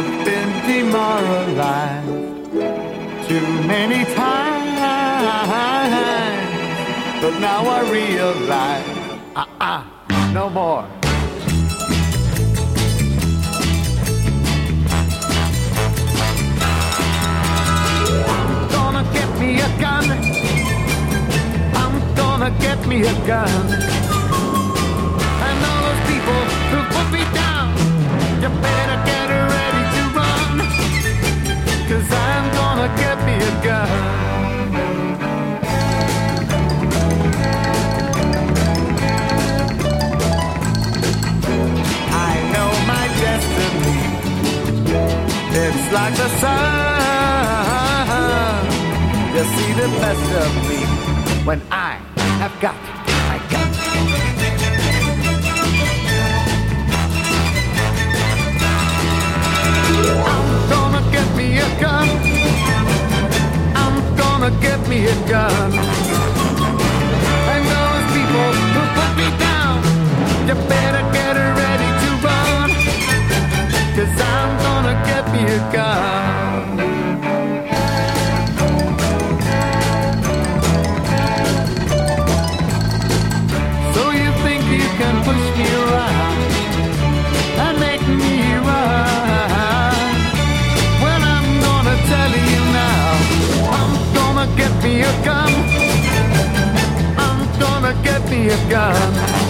I've been demoralized too many times, but now I realize, no more. I'm gonna get me a gun. I'm gonna get me a gun. And all those people who put me down, you better get ready to run, 'cause I'm gonna get me a gun. I know my destiny, it's like the sun. You see the best of me when I have got my gun. I'm gonna get me a gun. I'm gonna get me a gun. And those people who put me down, you better get ready to run, 'cause I'm gonna get me a gun. So you think you can push me around and make me run? Well, I'm gonna tell you now, I'm gonna get me a gun. I'm gonna get me a gun.